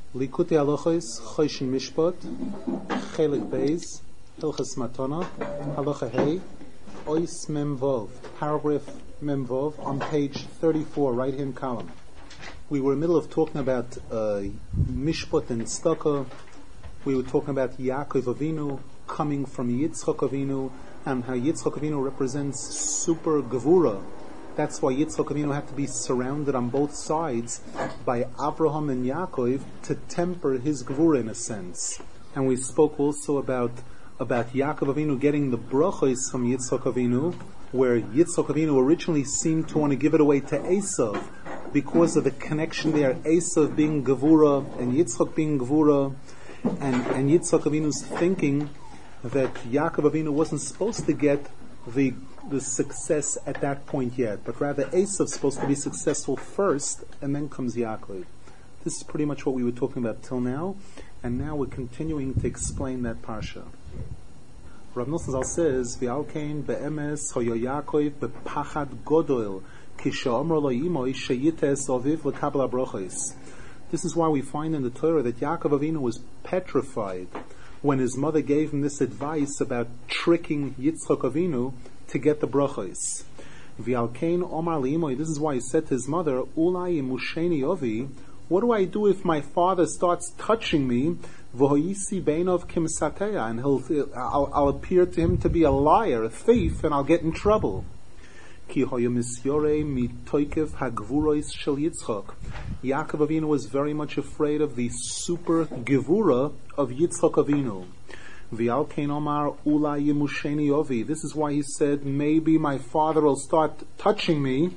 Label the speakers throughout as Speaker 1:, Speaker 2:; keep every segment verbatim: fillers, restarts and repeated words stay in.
Speaker 1: Likutei Halachos, Choshen Mishpat, Chelik Beis, Hilchas Matana, Halacha Hey, Ois Memvov, paragraph Memvov, on page thirty-four, right-hand column. We were in the middle of talking about uh, Mishpat and Tzedakah. We were talking about Yaakov Avinu coming from Yitzchak Avinu, and how Yitzchak Avinu represents super Gevura. That's why Yitzchak Avinu had to be surrounded on both sides by Abraham and Yaakov to temper his Gevura in a sense. And we spoke also about about Yaakov Avinu getting the brachos from Yitzchak Avinu, where Yitzchak Avinu originally seemed to want to give it away to Esav because of the connection there, Esav being Gevura and Yitzchak being Gevura, and, and Yitzchak Avinu's thinking that Yaakov Avinu wasn't supposed to get the the success at that point yet, but rather Esav's supposed to be successful first, and then comes Yaakov. This is pretty much what we were talking about till now, and now we're continuing to explain that parsha. Rav Nosson Zal says, "V'alkein be'emes hoyo Yaakov bepachad godol kisha lo imoi sheyites aviv lekabel brachos." This is why we find in the Torah that Yaakov Avinu was petrified when his mother gave him this advice about tricking Yitzchak Avinu to get the brachos. V'alkein omar li'imoi. This is why he said to his mother, "Ulai imusheni ovi. What do I do if my father starts touching me? V'hoyisi beinov kimsateya, and he'll, I'll, I'll appear to him to be a liar, a thief, and I'll get in trouble." Ki hoya misyore mitoikev hagvuros shel Yitzchak. Yaakov Avinu was very much afraid of the super gevura of Yitzchak Avinu. V'alkein omar ulai yimusheni ovi. This is why he said, maybe my father will start touching me.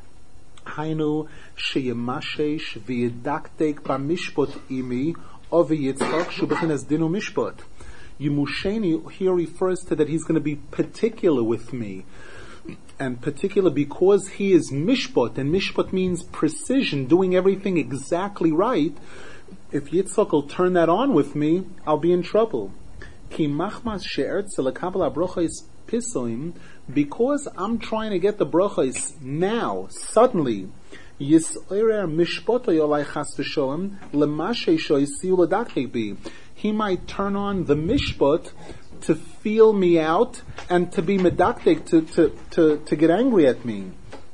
Speaker 1: Hainu sheyemashesh v'yedaktek b'mishpat imi ovi Yitzchak shubechinas dinu mishpat. Yimusheni here refers to that he's going to be particular with me. And particular because he is mishpat, and mishpat means precision, doing everything exactly right. If Yitzchak will turn that on with me, I'll be in trouble. Ki machmas she'ertze lekabel brachos pisoim, because I'm trying to get the brachos now, suddenly. Yis'orer mishpato yolai chas v'sholem lemashe shoysiu ledakei bi. He might turn on the mishpat to feel me out and to be medaktek, to, to, to, to get angry at me.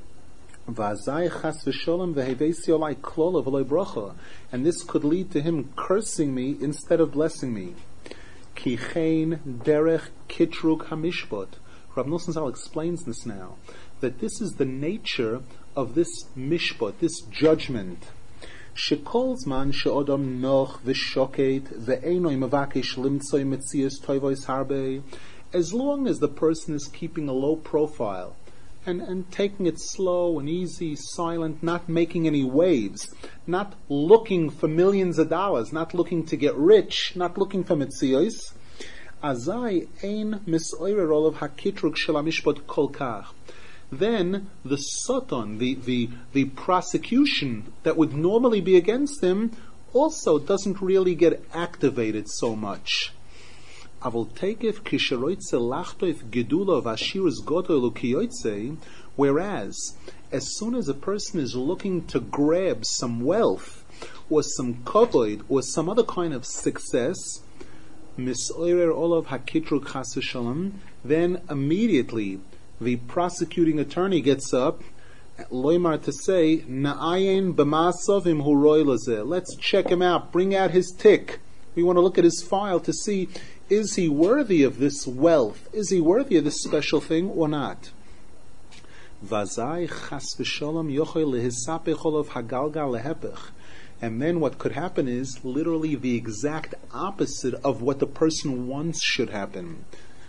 Speaker 1: And this could lead to him cursing me instead of blessing me. Kichein derech kitrug hamishpat. Rav Nosson Zal explains this now, that this is the nature of this mishpat, this judgment. Shekol zman she'odam noch v'shoket ve'enoi mevakesh limtzoi metzias toivois harbe. As long as the person is keeping a low profile and, and taking it slow and easy, silent, not making any waves, not looking for millions of dollars, not looking to get rich, not looking for metzios, azai ein misoirer olav hakitrug shel hamishpat kol kach. Then the satan, the, the, the prosecution that would normally be against him, also doesn't really get activated so much. Whereas, as soon as a person is looking to grab some wealth, or some kavod, or some other kind of success, then immediately the prosecuting attorney gets up, loymar, to say, Na'ayin b'ma'asavim hu roy lazeh. Let's check him out. Bring out his tick. We want to look at his file to see, is he worthy of this wealth? Is he worthy of this special thing or not? Vazai chas v'sholom yochel lehisapech olav hagalgal lehepech. And then what could happen is literally the exact opposite of what the person wants should happen.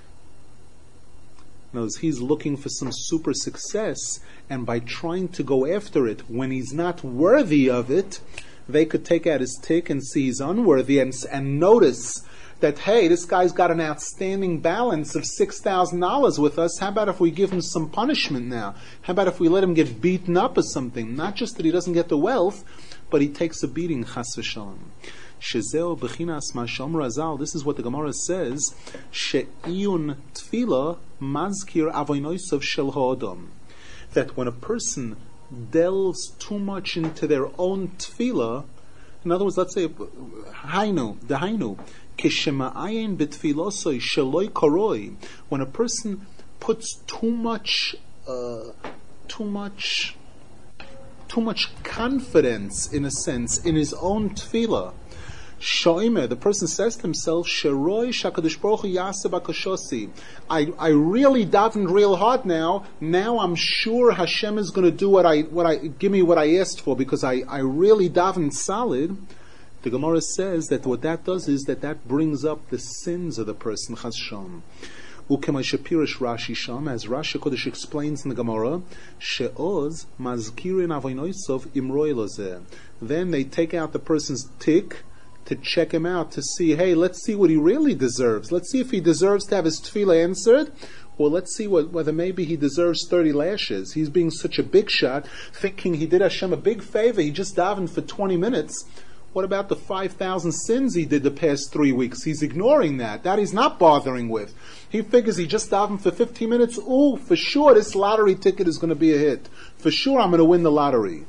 Speaker 1: Knows he's looking for some super success, and by trying to go after it when he's not worthy of it, they could take out his tick and see he's unworthy, and, and notice that, hey, this guy's got an outstanding balance of six thousand dollars with us. How about if we give him some punishment now? How about if we let him get beaten up or something? Not just that he doesn't get the wealth, but he takes a beating, chas v'shalom. Shezeo b'chinas ma'shom razal. This is what the Gemara says. She'iyun tefila mazkir avoinosav shel ha'odam. That when a person delves too much into their own tefillah, In other words, let's say, hainu, dehainu, kishema'ayin betfilosoi sheloi koroi, when a person puts too much, uh, too much, too much confidence, in a sense, in his own tefillah, Shoime, the person says to himself, Sheroi Shakadosh Baruch Hu Yaseh Bakashosi. I I really davened real hard now. Now I'm sure Hashem is going to do what I what I give me what I asked for because I, I really davened solid. The Gemara says that what that does is that that brings up the sins of the person. Chas Shalom. Ukemay Shapirish Rashi Sham, as Rashi Kodesh explains in the Gemara, She'oz Mazkirin Avoinoisov Imroi Lozeh. Then they take out the person's tick to check him out, to see, hey, let's see what he really deserves. Let's see if he deserves to have his tefillah answered, or let's see what, whether maybe he deserves thirty lashes. He's being such a big shot, thinking he did Hashem a big favor. He just davened for twenty minutes. What about the five thousand sins he did the past three weeks? He's ignoring that. That he's not bothering with. He figures he just davened for fifteen minutes. Ooh, for sure this lottery ticket is going to be a hit. For sure I'm going to win the lottery.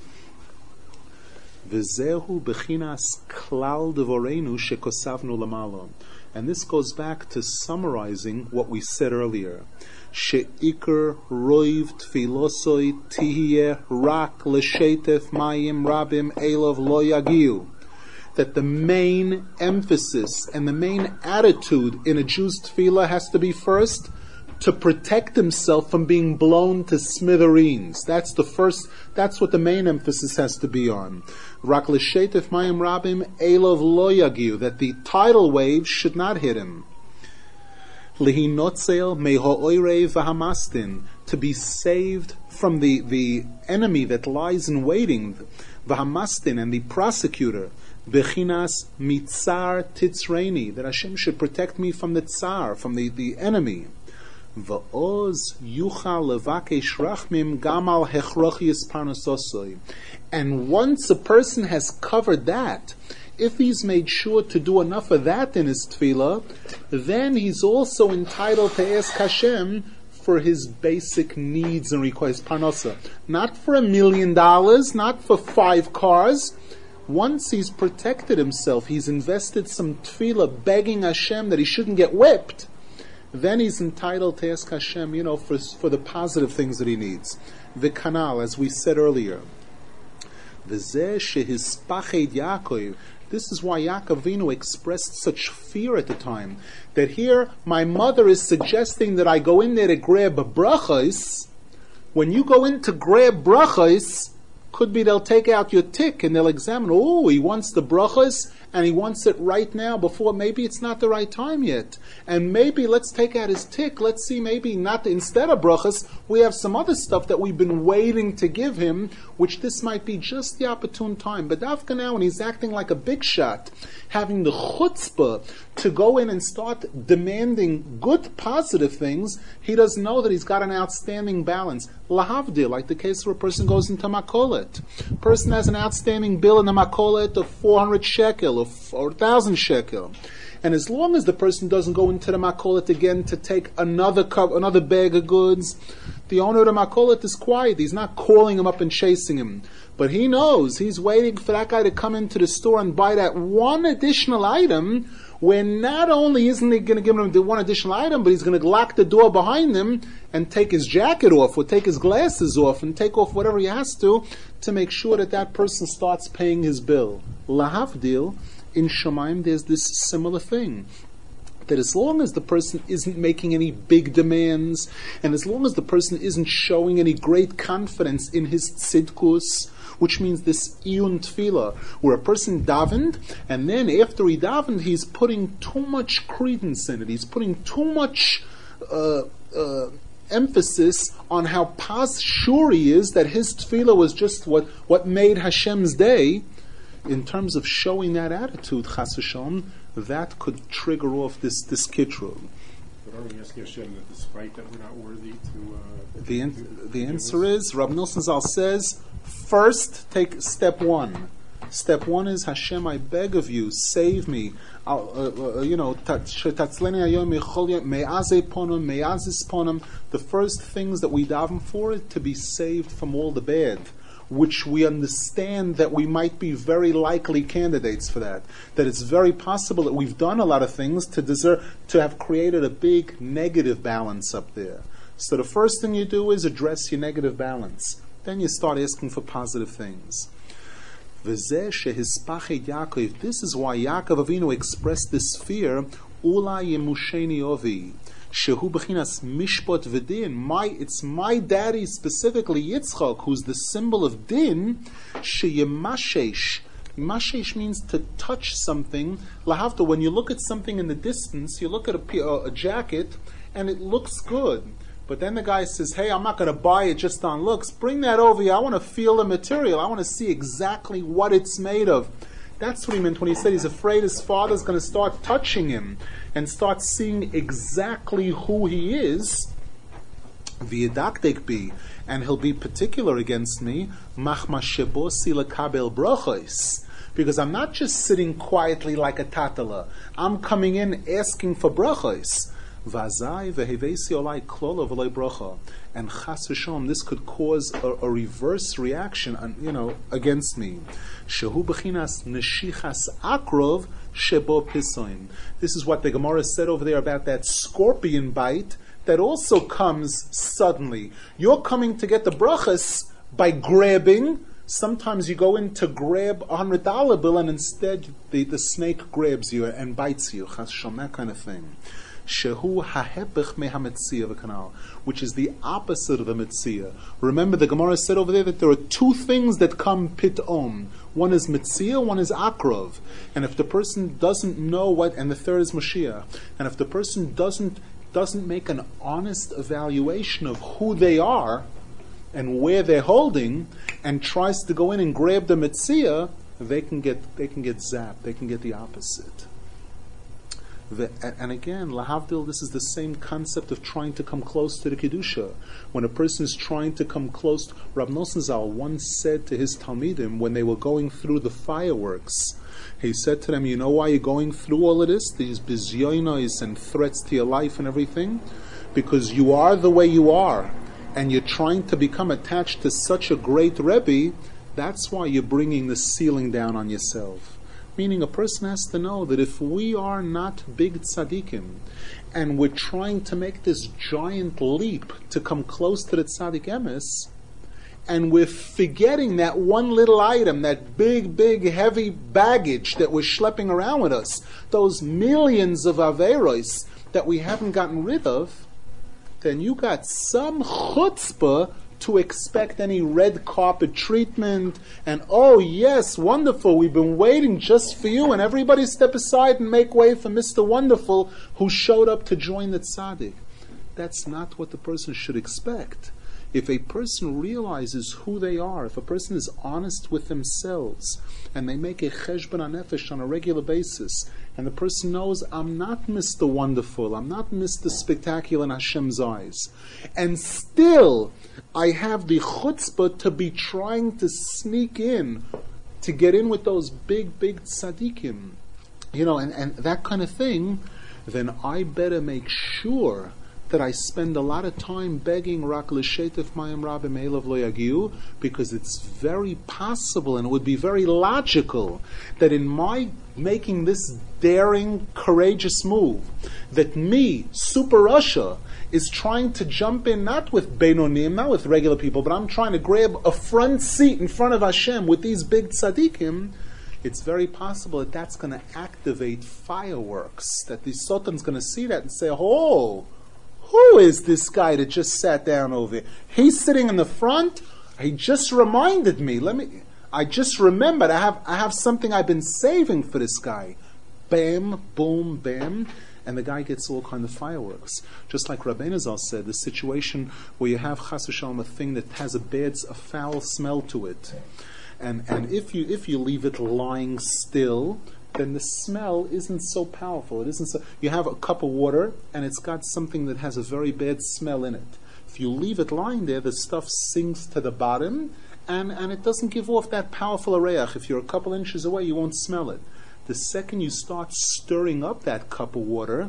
Speaker 1: V'zehu bechinas klal devorenu shekosavnu lamalo. And this goes back to summarizing what we said earlier. She'ikr roiv tfilosoi tihiyeh rak l'shetef mayim rabim elov lo yagiu. That the main emphasis and the main attitude in a Jew's tefillah has to be first to protect himself from being blown to smithereens. That's the first, that's what the main emphasis has to be on. Rak l'shetef mayim rabim elov lo yagiu, that the tidal waves should not hit him. Lihinotzel meho'oirei v'hamastin, to be saved from the, the enemy that lies in waiting, v'hamastin, and the prosecutor. Bechinas mitzar titzreini, that Hashem should protect me from the tsar, from the, the enemy. Va'oz yuchal levakesh rachmim gamal hechrochius parnososoi. And once a person has covered that, if he's made sure to do enough of that in his tefillah, then he's also entitled to ask Hashem for his basic needs and requests, parnosa. Not for a million dollars, not for five cars. Once he's protected himself, he's invested some tefillah begging Hashem that he shouldn't get whipped, then he's entitled to ask Hashem, you know, for, for the positive things that he needs. The kanal, as we said earlier. V'zeh shehispached Yaakov. This is why Yaakov Avinu expressed such fear at the time. That here, my mother is suggesting that I go in there to grab brachos. When you go in to grab brachos, could be they'll take out your tick and they'll examine, oh, he wants the brachos and he wants it right now before, maybe it's not the right time yet. And maybe let's take out his tick, let's see, maybe not instead of brachos, we have some other stuff that we've been waiting to give him, which this might be just the opportune time. But Dafka now, when he's acting like a big shot, having the chutzpah to go in and start demanding good, positive things, he doesn't know that he's got an outstanding balance. Lahavdil, like the case where a person goes into makolet. Person has an outstanding bill in the makolet of four hundred shekel or one thousand shekel. And as long as the person doesn't go into the makolet again to take another cup, another bag of goods, the owner of the makolet is quiet. He's not calling him up and chasing him. But he knows, he's waiting for that guy to come into the store and buy that one additional item, where not only isn't he going to give him the one additional item, but he's going to lock the door behind him and take his jacket off, or take his glasses off, and take off whatever he has to, to make sure that that person starts paying his bill. Lahavdil, in Shemaim, there's this similar thing. That as long as the person isn't making any big demands, and as long as the person isn't showing any great confidence in his tzidkus, which means this iyun tefillah, where a person davened, and then after he davened, he's putting too much credence in it. He's putting too much uh, uh, emphasis on how pas sure he is that his tefillah was just what, what made Hashem's day. In terms of showing that attitude, chas v'shalom, that could trigger off this this kitru.
Speaker 2: But are we asking Hashem that despite that we're not worthy to... Uh,
Speaker 1: the an-
Speaker 2: to,
Speaker 1: the
Speaker 2: to
Speaker 1: answer is, Rabbi Nilson Zal says, first take step one. Step one is, Hashem, I beg of you, save me. Uh, uh, you know, the first things that we daven for is to be saved from all the bad. which we understand that we might be very likely candidates for that. That it's very possible that we've done a lot of things to deserve, to have created a big negative balance up there. So the first thing you do is address your negative balance. Then you start asking for positive things. This is why Yaakov Avinu expressed this fear, Ula yemusheni ovi, shehu bechinas mishpat v'din. My, it's my daddy, specifically Yitzchak, who's the symbol of din, sheyemashesh. Mashesh means to touch something. Lahavta, when you look at something in the distance, you look at a, a jacket, and it looks good. But then the guy says, hey, I'm not going to buy it just on looks. Bring that over here. I want to feel the material. I want to see exactly what it's made of. That's what he meant when he said he's afraid his father's going to start touching him and start seeing exactly who he is. V'yedakdek bi, and he'll be particular against me. Machma shebosi lekabel brachos. Because I'm not just sitting quietly like a tatala. I'm coming in asking for brachos. Vazai vehevesi olai klola v'lei bracha, and chas v'shom, this could cause a, a reverse reaction, on, you know, against me. Shehu b'chinas neshichas akrov shebo pisoin. This is what the Gemara said over there about that scorpion bite that also comes suddenly. You're coming to get the brachas by grabbing. Sometimes you go in to grab a hundred dollar bill, and instead the, the snake grabs you and bites you. Chas v'shom, that kind of thing. Shehu hahepech mehametzia v'kanal, which is the opposite of the metzia. Remember, the Gemara said over there that there are two things that come pitom. One is metzia, one is akrov. And if the person doesn't know what, and the third is Mashiach. And if the person doesn't doesn't make an honest evaluation of who they are and where they're holding, and tries to go in and grab the metzia, they can get they can get zapped. They can get the opposite. The, and again, lahavdil, this is the same concept of trying to come close to the Kedusha. When a person is trying to come close, Rav Nosson Zal once said to his Talmidim, when they were going through the fireworks, he said to them, you know why you're going through all of this, these bizyonos and threats to your life and everything? Because you are the way you are, and you're trying to become attached to such a great Rebbe. That's why you're bringing the ceiling down on yourself. Meaning, a person has to know that if we are not big tzaddikim, and we're trying to make this giant leap to come close to the tzaddik emes, and we're forgetting that one little item, that big, big, heavy baggage that we're schlepping around with us, those millions of averos that we haven't gotten rid of, then you got some chutzpah to expect any red carpet treatment, and oh yes, wonderful, we've been waiting just for you, and everybody step aside and make way for Mister Wonderful who showed up to join the tzaddik. That's not what the person should expect. If a person realizes who they are, if a person is honest with themselves, and they make a cheshbon hanefesh on a regular basis, and the person knows, I'm not Mister Wonderful, I'm not Mister Spectacular in Hashem's eyes, and still I have the chutzpah to be trying to sneak in, to get in with those big, big tzaddikim, you know, and, and that kind of thing, then I better make sure that I spend a lot of time begging Rak l'shetef mayim rabim elav lo yagiu, because it's very possible and it would be very logical that in my making this daring, courageous move, that me, Super Russia, is trying to jump in not with Beinonim, not with regular people, but I'm trying to grab a front seat in front of Hashem with these big tzaddikim. It's very possible that that's going to activate fireworks, that the Sotan's going to see that and say, oh, who is this guy that just sat down over here? He's sitting in the front. He just reminded me. Let me. I just remembered. I have. I have something I've been saving for this guy. Bam, boom, bam, and the guy gets all kind of fireworks. Just like Rabbeinu Zal said, the situation where you have chas v'shalom, a thing that has a bad, a foul smell to it, and and if you if you leave it lying still, then the smell isn't so powerful. It isn't so. You have a cup of water, and it's got something that has a very bad smell in it. If you leave it lying there, the stuff sinks to the bottom, and, and it doesn't give off that powerful areach. If you're a couple inches away, you won't smell it. The second you start stirring up that cup of water,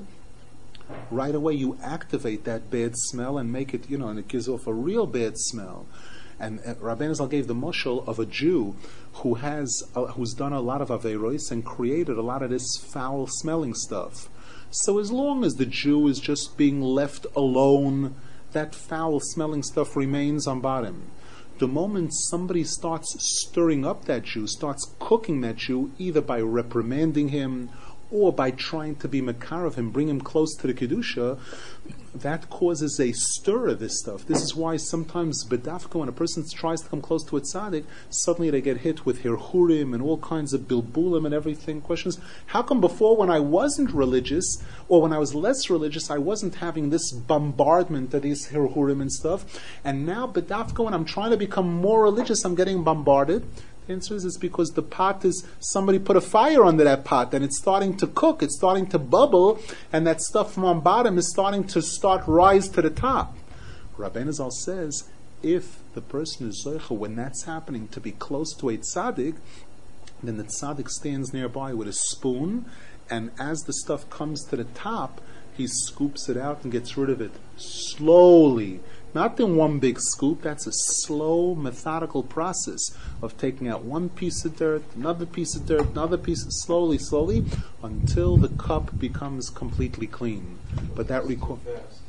Speaker 1: right away you activate that bad smell and make it, you know, and it gives off a real bad smell. And uh, Rabbeinu Zal gave the mushal of a Jew who has uh, who's done a lot of averos and created a lot of this foul-smelling stuff. So as long as the Jew is just being left alone, that foul-smelling stuff remains on bottom. The moment somebody starts stirring up that Jew, starts cooking that Jew, either by reprimanding him or by trying to be makar of him, bring him close to the Kedusha, that causes a stir of this stuff. This is why sometimes bedafka, when a person tries to come close to a tzaddik, suddenly they get hit with hirhurim and all kinds of bilbulim and everything. Questions, how come before when I wasn't religious, or when I was less religious, I wasn't having this bombardment of these hirhurim and stuff, and now bedafka, when I'm trying to become more religious, I'm getting bombarded? The answer is it's because the pot is, somebody put a fire under that pot and it's starting to cook, it's starting to bubble, and that stuff from on bottom is starting to start rise to the top. Rabbeinu Zal says, if the person is zoicha, when that's happening, to be close to a tzaddik, then the tzaddik stands nearby with a spoon, and as the stuff comes to the top, he scoops it out and gets rid of it slowly. Not in one big scoop. That's a slow, methodical process of taking out one piece of dirt, another piece of dirt, another piece, slowly, slowly, until the cup becomes completely clean. But that requires...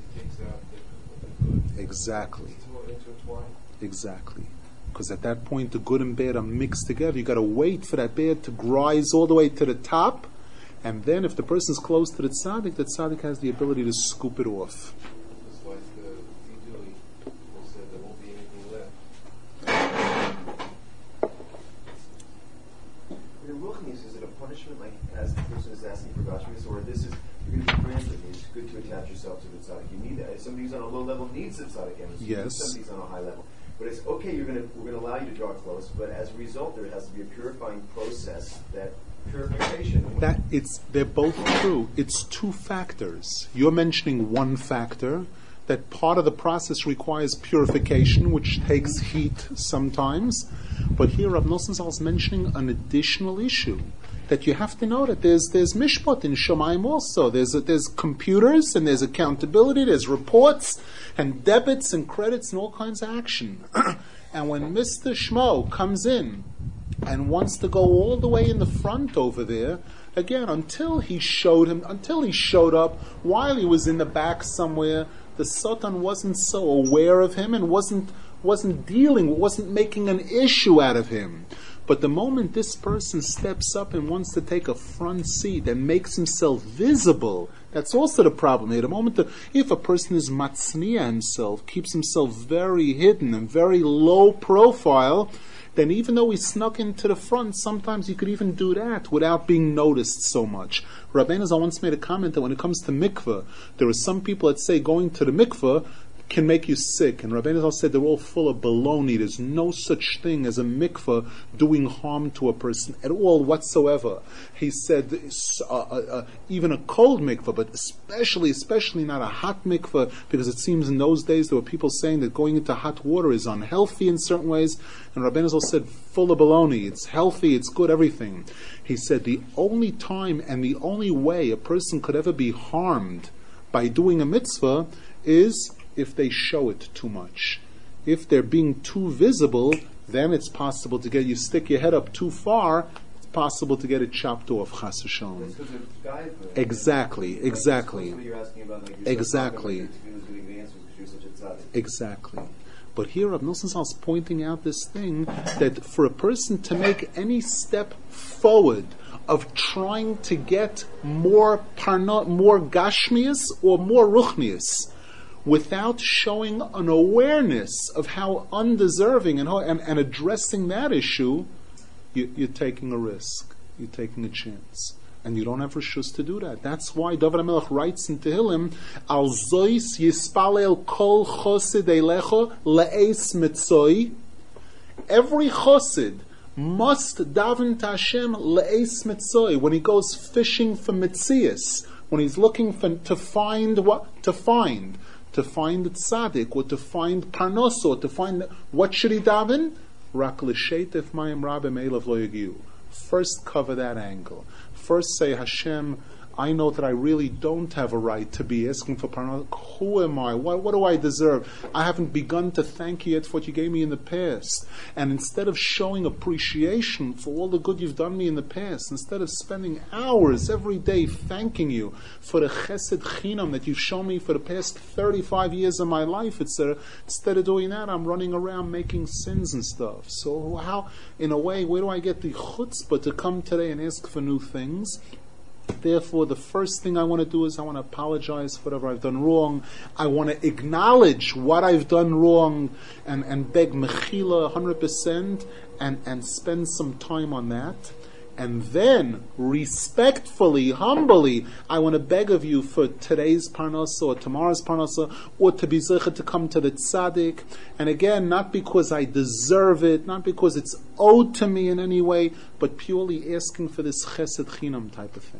Speaker 1: Exactly. Exactly. Because at that point, the good and bad are mixed together. You've got to wait for that bad to rise all the way to the top, and then if the person is close to the tzaddik, the tzaddik has the ability to scoop it off.
Speaker 3: Like as the person is asking for Gashmis, or this is you're going to be granted. It's good to attach yourself to the tzaddik. You need that. Somebody who's on a low level needs the tzaddik, and
Speaker 1: yes.
Speaker 3: Somebody's on a high level. But it's okay. You're going to we're going to allow you to draw close, but as a result, there has to be a purifying process. That purification.
Speaker 1: That it's they're both true. It's two factors. You're mentioning one factor. That part of the process requires purification, which takes heat sometimes. But here, Rav Nosson Zal is mentioning an additional issue. That you have to know that there's there's mishpat in Shemaim also. There's a, there's computers and there's accountability. There's reports and debits and credits and all kinds of action. And when Mister Shmo comes in and wants to go all the way in the front over there, again, until he showed him, until he showed up, while he was in the back somewhere, the Satan wasn't so aware of him and wasn't wasn't dealing, wasn't making an issue out of him. But the moment this person steps up and wants to take a front seat and makes himself visible, that's also the problem here. The moment that if a person is matzniya himself, keeps himself very hidden and very low profile, then even though he snuck into the front, sometimes you could even do that without being noticed so much. Rabbeinu Zal once made a comment that when it comes to mikveh, there are some people that say going to the mikveh can make you sick. And Rabbeinu Zal said they're all full of baloney. There's no such thing as a mikveh doing harm to a person at all whatsoever. He said uh, uh, uh, even a cold mikveh, but especially, especially not a hot mikveh, because it seems in those days there were people saying that going into hot water is unhealthy in certain ways. And Rabbeinu Zal said full of baloney. It's healthy, it's good, everything. He said the only time and the only way a person could ever be harmed by doing a mitzvah is if they show it too much. If they're being too visible, then it's possible to get, you stick your head up too far, it's possible to get it chopped off, chas v'shalom. Exactly, exactly. Exactly. Exactly. But here Rav Nosson Zal is pointing out this thing, that for a person to make any step forward of trying to get more parna, more gashmias or more ruchnias, without showing an awareness of how undeserving and, how, and, and addressing that issue, you, you're taking a risk. You're taking a chance. And you don't have reshus to do that. That's why David HaMelech writes in Tehillim, Al zois yispalel kol chosid eilecha le'es mitzoi. Every chosid must daven to Hashem le'es mitzoi. When he goes fishing for mitzias, when he's looking for, to find what? To find. To find the tzaddik, or to find parnos, or to find, what should he daven? Rak l'sheitef mayim rabim elav lo yagiu. First cover that angle. First say, Hashem, I know that I really don't have a right to be asking for parnasa. Who am I? What, what do I deserve? I haven't begun to thank you yet for what you gave me in the past. And instead of showing appreciation for all the good you've done me in the past, instead of spending hours every day thanking you for the chesed chinam that you've shown me for the past thirty-five years of my life, et cetera, instead of doing that, I'm running around making sins and stuff. So how, in a way, where do I get the chutzpah to come today and ask for new things? Therefore, the first thing I want to do is I want to apologize for whatever I've done wrong. I want to acknowledge what I've done wrong and, and beg mechila one hundred percent and, and spend some time on that. And then, respectfully, humbly, I want to beg of you for today's parnasa or tomorrow's parnasa, or to be zeichet to come to the tzaddik. And again, not because I deserve it, not because it's owed to me in any way, but purely asking for this chesed chinam type of thing.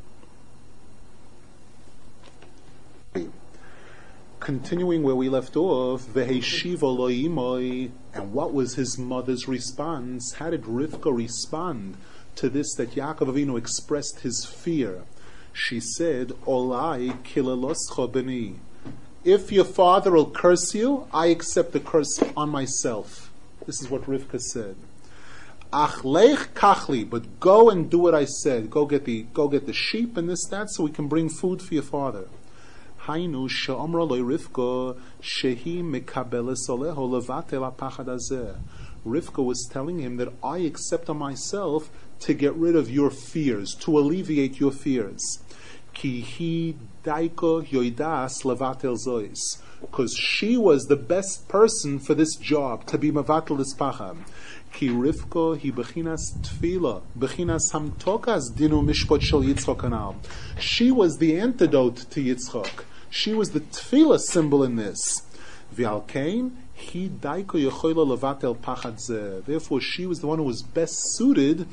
Speaker 1: Continuing where we left off, Veheshiva lo imoi, and what was his mother's response? How did Rivka respond to this that Yaakov Avinu expressed his fear? She said, Olai kileloscha b'ni. If your father will curse you, I accept the curse on myself. This is what Rivka said. Ach lech kachli, but go and do what I said. Go get the go get the sheep and this that, so we can bring food for your father. Hainu she'omra lo Rivka shehi mekabeles oleho levatel hapachad hazeh. Rivka was telling him that I accept on myself to get rid of your fears, to alleviate your fears. Ki hi daiko yoidas levatel zois. Because she was the best person for this job, to be mevatel this pachad. Ki Rivka hi bechinas tefila, bechinas hamtokas dinu mishpot shel Yitzchok anal. She was the antidote to Yitzchok. She was the tefillah symbol in this. V'alkein hi daiko yechoila levatel pachad zeh. Therefore, she was the one who was best suited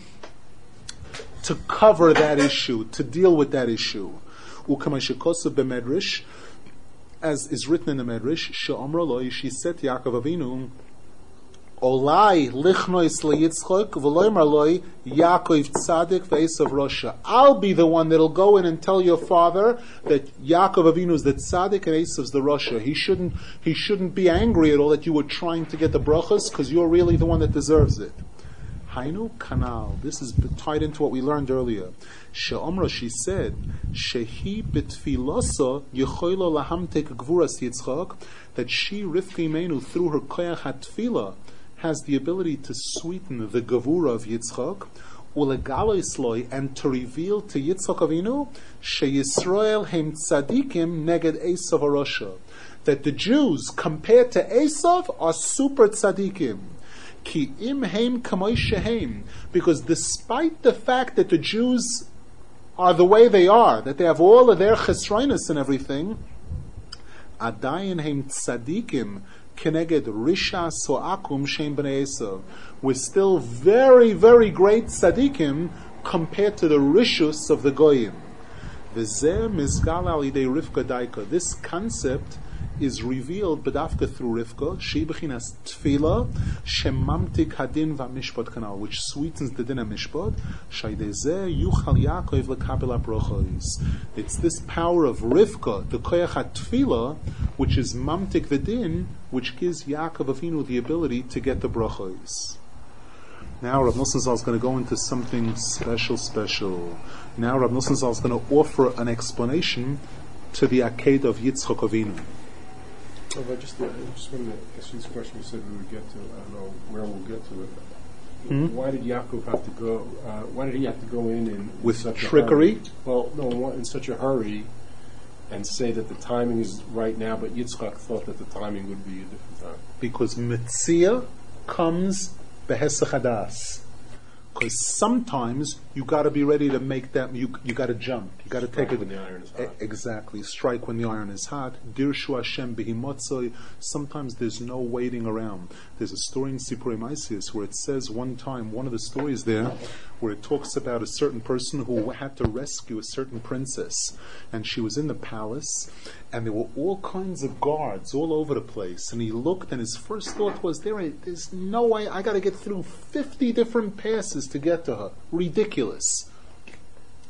Speaker 1: to cover that issue, to deal with that issue. Ukamashikosa b'medrash, as is written in the Medrash, she'omra loi, she said to Yaakov Avinu, Olai lichnois leYitzchok v'loymar loi Yaakov tzadik v'esav rosha. I'll be the one that'll go in and tell your father that Yaakov Avinu is the tzadik and Esav's the rosha. He shouldn't he shouldn't be angry at all that you were trying to get the brachas, because you're really the one that deserves it. Hainu kanal. This is tied into what we learned earlier. She'omra, she said, shehi betfilosa yechoilo lahamtek gvuras Yitzchok, that she Rivka Imenu through her koyach hatfila has the ability to sweeten the gavura of Yitzchok, ulegaloisloi, and to reveal to Yitzchok Avinu sheYisrael heim tzadikim neged Esav arosha, that the Jews compared to Esav are super tzadikim. Ki im heim kamoi sheheim, because despite the fact that the Jews are the way they are, that they have all of their chesroinus and everything, adayin heim tzadikim keneged risha soakum shem b'nei Esav. We're still very, very great tzadikim compared to the rishus of the goyim. V'zeh mizgal al idei Rivka daika. This concept is revealed bedafka through Rivka, she bechinas tefila, shemamtik hadin v'mishpat kanal, which sweetens the din mishpat. Shaydezeh yuchal Yaakov lekabel habrachos. It's this power of Rivka, the koyach hatefila, which is mamtik the din, which gives Yaakov Avinu the ability to get the brachos. Now Rav Nosson Zal is going to go into something special, special. Now Rav Nosson Zal is going to offer an explanation to the Akedah of Yitzchok Avinu.
Speaker 2: Oh, but just, uh, just wanted to ask you this question. You said we would get to it. I don't know where we'll get to it. Mm-hmm. Why did Yaakov have to go? Uh, why did he have to go in and
Speaker 1: with
Speaker 2: such
Speaker 1: trickery?
Speaker 2: A hurry? Well, no, in such a hurry, and say that the timing is right now, but Yitzchak thought that the timing would be a different time.
Speaker 1: Because Metzia comes behesach hadas. Because sometimes you got to be ready to make that. You you got to jump. You got to take it
Speaker 2: when the iron is hot.
Speaker 1: Exactly. Strike when the iron is hot. Dirshu Hashem behimotzoi. Sometimes there's no waiting around. There's a story in Sipurei Maisius where it says one time, one of the stories there, where it talks about a certain person who had to rescue a certain princess, and she was in the palace, and there were all kinds of guards all over the place. And he looked, and his first thought was, "There, there's no way. I got to get through fifty different passes to get to her. Ridiculous."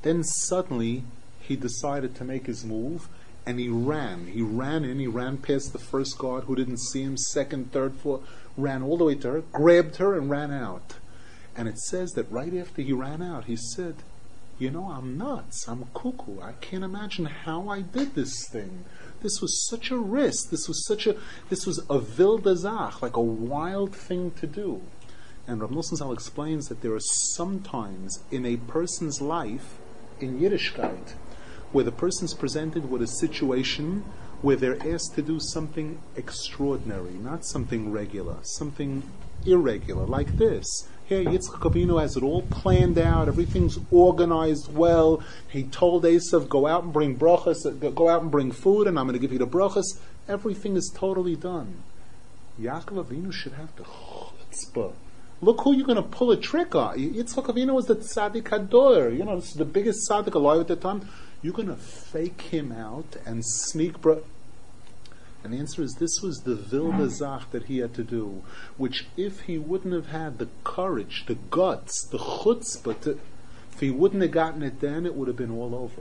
Speaker 1: Then suddenly he decided to make his move, and he ran. He ran in, he ran past the first guard who didn't see him, second, third, fourth, ran all the way to her, grabbed her, and ran out. And it says that right after he ran out, he said, you know, I'm nuts, I'm cuckoo, I can't imagine how I did this thing. This was such a risk, this was such a, this was a wilde Zach, like a wild thing to do. And Rav Nosson Zal explains that there are sometimes in a person's life, in Yiddishkeit, where the person's presented with a situation where they're asked to do something extraordinary, not something regular, something irregular, like this. Here, Yitzchak Avinu has it all planned out, everything's organized well. He told Esav, go out and bring brachas, go out and bring food, and I'm going to give you the brachas. Everything is totally done. Yaakov Avinu should have the chutzpah. Look who you're going to pull a trick on. Yitzchak Avinu was the tzaddik hador. You know, this is the biggest tzaddik alive at the time. You're going to fake him out and sneak bra... And the answer is, this was the wilde Zach that he had to do, which if he wouldn't have had the courage, the guts, the chutzpah, to, if he wouldn't have gotten it then, it would have been all over.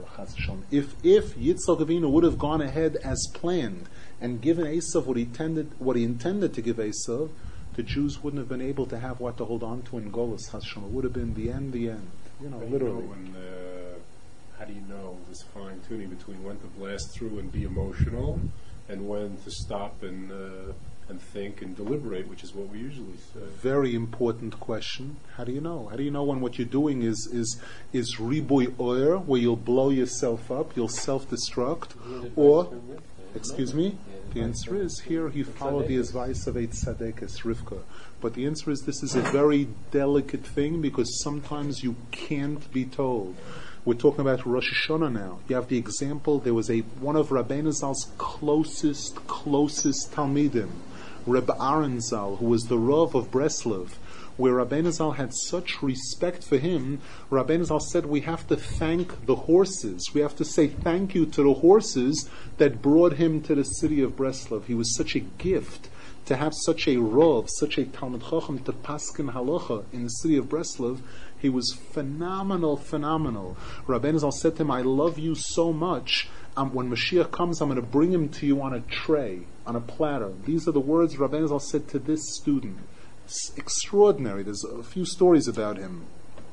Speaker 1: If if Yitzchak Avinu would have gone ahead as planned and given Esav what he intended, what he intended to give Esav, the Jews wouldn't have been able to have what to hold on to in Golus. It would have been the end, the end. You know,
Speaker 2: but
Speaker 1: literally.
Speaker 2: You know when, uh, how do you know this fine tuning between when to blast through and be emotional, and when to stop and uh, and think and deliberate, which is what we usually say?
Speaker 1: Very important question. How do you know? How do you know when what you're doing is is is riboy oyer, where you'll blow yourself up, you'll self-destruct, or, excuse me? The answer is, here he followed the advice of a tzaddikus, Rivka. But the answer is, this is a very delicate thing, because sometimes you can't be told. We're talking about Rosh Hashanah now. You have the example, there was a one of Rabbeinu Zal's closest, closest Talmidim, Reb Aaron Zal, who was the Rav of Breslov, where Rabbeinu Zal had such respect for him. Rabbeinu Zal said, we have to thank the horses. We have to say thank you to the horses that brought him to the city of Breslov. He was such a gift to have such a Rav, such a Talmid Chacham to paskin halacha in the city of Breslov. He was phenomenal, phenomenal. Rabbeinu Zal said to him, I love you so much. Um, when Mashiach comes, I'm going to bring him to you on a tray, on a platter. These are the words Rabbeinu Zal said to this student. It's extraordinary. There's a few stories about him.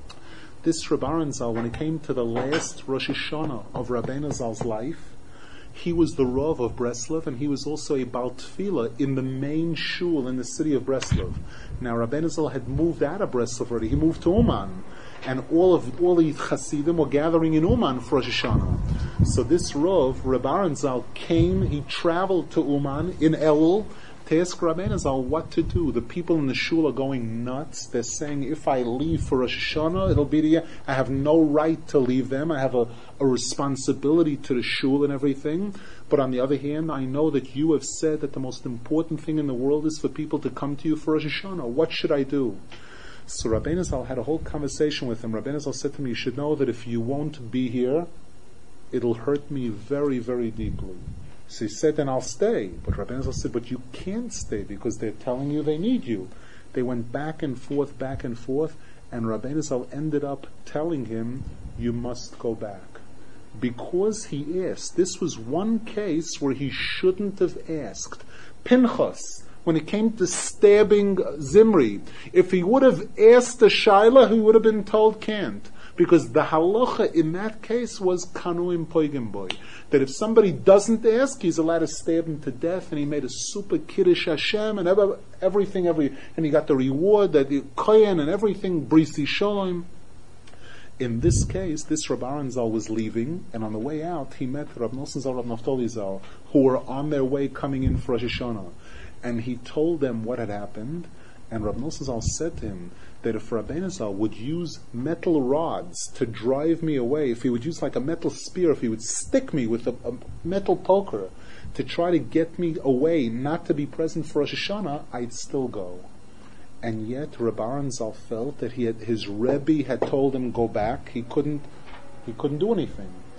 Speaker 1: This Reb Aaron Zal, when it came to the last Rosh Hashanah of Rabbeinu Zal's life, he was the Rav of Breslov, and he was also a Baal Tefillah in the main shul in the city of Breslov. Now, Rabbeinu Zal had moved out of Breslov already. He moved to Uman, and all of all the Hasidim were gathering in Uman for Rosh Hashanah. So this Rav, Reb Aaron Zal, came. He traveled to Uman in Elul to ask Rabbeinu Zal what to do. The people in the shul are going nuts. They're saying, if I leave for Rosh Hashanah, it'll be the, I have no right to leave them. I have a, a responsibility to the shul and everything. But on the other hand, I know that you have said that the most important thing in the world is for people to come to you for Rosh Hashanah. What should I do? So Rabbeinu Zal had a whole conversation with him. Rabbeinu Zal said to me, you should know that if you won't be here, it'll hurt me very, very deeply. So he said, then I'll stay. But Rabbeinu Zal said, but you can't stay because they're telling you they need you. They went back and forth, back and forth, and Rabbeinu Zal ended up telling him, you must go back. Because he asked. This was one case where he shouldn't have asked. Pinchas, when it came to stabbing Zimri, if he would have asked the Shaila, he would have been told can't. Because the halacha in that case was kanuim poigim boy. That if somebody doesn't ask, he's allowed to stab him to death, and he made a super kiddush Hashem, and ever, everything, every, and he got the reward, that the kohen and everything, brisi shalom. In this case, this Reb Aaron Zal was leaving, and on the way out, he met Rab Nosson Zal, Rab Naftali Zal, who were on their way coming in for Rosh Hashanah. And he told them what had happened, and Rab Nosson Zal said to him that if Rabbeinu Zal would use metal rods to drive me away, if he would use like a metal spear, if he would stick me with a, a metal poker to try to get me away, not to be present for Rosh Hashanah, I'd still go. And yet Reb Aaron Zal felt that he had, his Rebbe had told him go back. He couldn't, he couldn't do anything.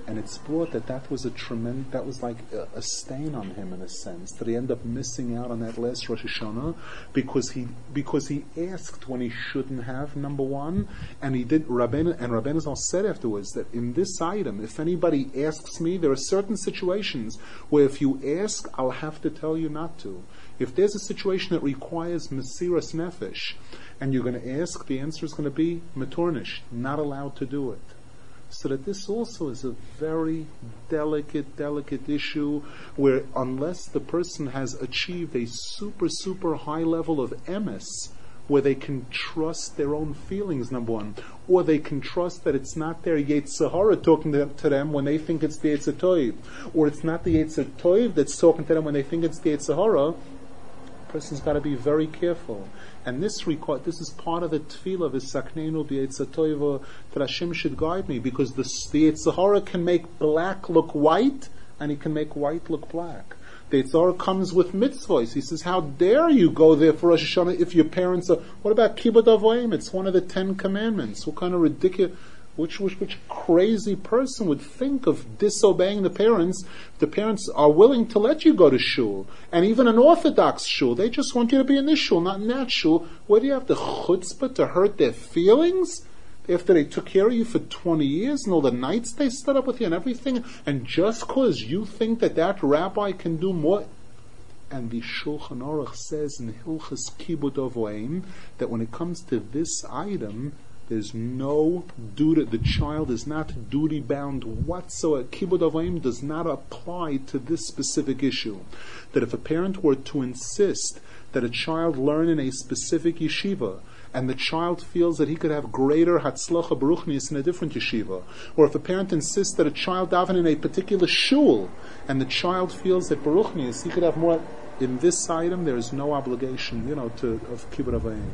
Speaker 1: And it's brought that that was a tremendous, that was like a, a stain on him in a sense, that he ended up missing out on that last Rosh Hashanah because he because he asked when he shouldn't have, number one, and he did. Rabbeinu, and Rabbeinu Zal said afterwards that in this item, if anybody asks me, there are certain situations where if you ask, I'll have to tell you not to. If there's a situation that requires Mesiras Nefesh, and you're going to ask, the answer is going to be Metornish, not allowed to do it. So that this also is a very delicate, delicate issue where unless the person has achieved a super, super high level of emes, where they can trust their own feelings, number one, or they can trust that it's not their Yetzer Hara talking to, to them when they think it's the Yetzer Toiv, or it's not the Yetzer Toiv that's talking to them when they think it's the Yetzer Hara, the person's got to be very careful. And this record, this is part of the tefillah of V'sakneinu b'Yetzer Toiva, that Hashem should guide me, because the, the Yetzer Hara can make black look white, and he can make white look black. The Yetzer Hara comes with mitzvahs. He says, how dare you go there for Rosh Hashanah if your parents are... What about Kibbud Avoim? It's one of the Ten Commandments. What kind of ridiculous... Which, which which crazy person would think of disobeying the parents? The parents are willing to let you go to shul, and even an Orthodox shul, they just want you to be in this shul, not in that shul. Where do you have the chutzpah to hurt their feelings after they took care of you for twenty years and all the nights they stood up with you and everything, and just cause you think that that rabbi can do more? And the Shulchan Aruch says in Hilchas Kibbud Avoim that when it comes to this item, there's no duty, the child is not duty bound whatsoever. Kibbud Avoim does not apply to this specific issue. That if a parent were to insist that a child learn in a specific yeshiva, and the child feels that he could have greater hatzlacha baruchnius in a different yeshiva, or if a parent insists that a child daven in a particular shul, and the child feels that baruchnius, he could have more, in this item there is no obligation, you know, to of Kibbud Avoim.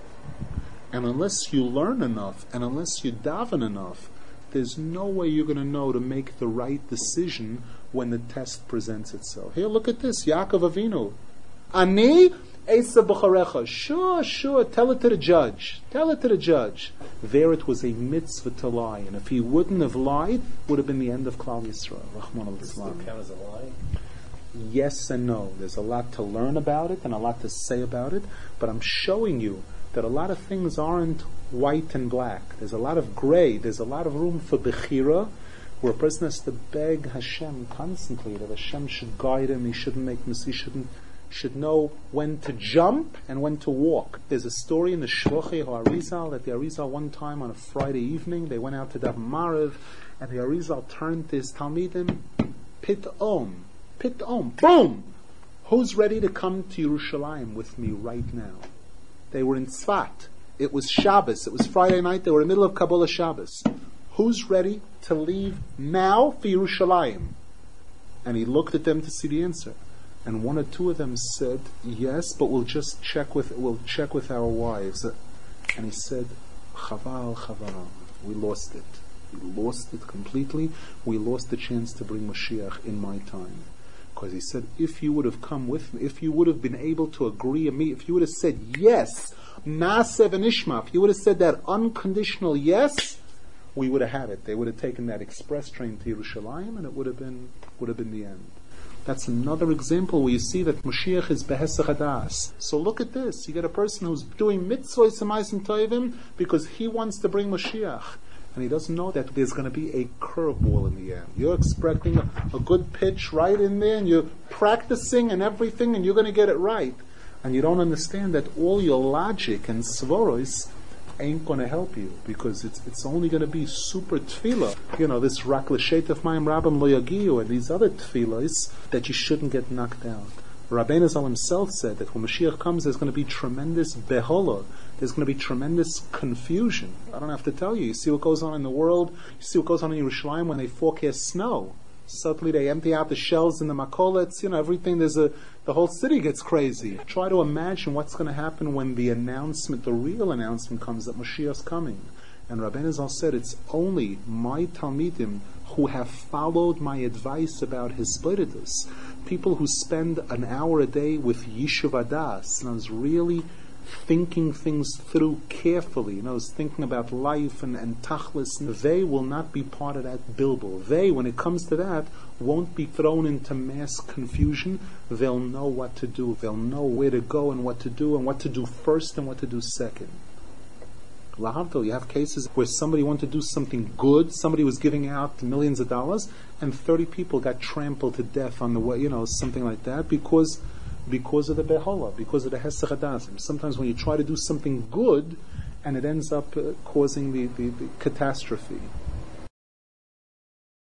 Speaker 1: And unless you learn enough, and unless you daven enough, there's no way you're going to know to make the right decision when the test presents itself. Here, look at this. Yaakov Avinu. Ani Esa B'charecha. Sure, sure. Tell it to the judge. Tell it to the judge. There it was a mitzvah to lie. And if he wouldn't have lied, would have been the end of Klal Yisrael. Rahman al-Islam.
Speaker 2: Does it count as a lie?
Speaker 1: Yes and no. There's a lot to learn about it and a lot to say about it. But I'm showing you that a lot of things aren't white and black. There's a lot of gray. There's a lot of room for bechira, where a person has to beg Hashem constantly that Hashem should guide him. He shouldn't make mistakes. He shouldn't should know when to jump and when to walk. There's a story in the Shlochei HaArizal that the Arizal one time on a Friday evening they went out to daven Maariv, and the Arizal turned to his Talmidim, Pitom, Pitom, boom! Who's ready to come to Yerushalayim with me right now? They were in Tzfat. It was Shabbos. It was Friday night. They were in the middle of Kabbalah Shabbos. Who's ready to leave now for Yerushalayim? And he looked at them to see the answer. And one or two of them said, yes, but we'll just check with we'll check with our wives. And he said, Chaval, Chaval, we lost it. We lost it completely. We lost the chance to bring Mashiach in my time. Because he said, if you would have come with me, if you would have been able to agree me, if you would have said yes, Nasev and Ishma, if you would have said that unconditional yes, we would have had it. They would have taken that express train to Yerushalayim, and it would have been would have been the end. That's another example where you see that Mashiach is behesach hadas. So look at this. You get a person who's doing mitzvahs and ma'asim tovim because he wants to bring Mashiach. And he doesn't know that there's going to be a curveball in the end. You're expecting a, a good pitch right in there, and you're practicing and everything, and you're going to get it right. And you don't understand that all your logic and svoros ain't going to help you, because it's it's only going to be super tefillah. You know, this rak l'shetef mayim rabim lo yagiu, and these other tefillahs that you shouldn't get knocked out. Rabbeinu Zal himself said that when Mashiach comes, there's going to be tremendous behola. There's going to be tremendous confusion. I don't have to tell you. You see what goes on in the world. You see what goes on in Yerushalayim when they forecast snow. Suddenly they empty out the shells in the makolets. You know, everything. There's a the whole city gets crazy. Try to imagine what's going to happen when the announcement, the real announcement, comes that Mashiach's coming. And Rabbeinu Zal said, it's only my Talmidim who have followed my advice about his Hisbodedus. People who spend an hour a day with Yishuv Adas, and is really thinking things through carefully, you know, is thinking about life and, and tachlis, they will not be part of that bilbul. They, when it comes to that, won't be thrown into mass confusion. They'll know what to do. They'll know where to go and what to do and what to do first and what to do second. Lahavdil, you have cases where somebody wanted to do something good, somebody was giving out millions of dollars, and thirty people got trampled to death on the way, you know, something like that, because because of the behola, because of the hesach hadasim. Sometimes when you try to do something good, and it ends up uh, causing the, the, the catastrophe.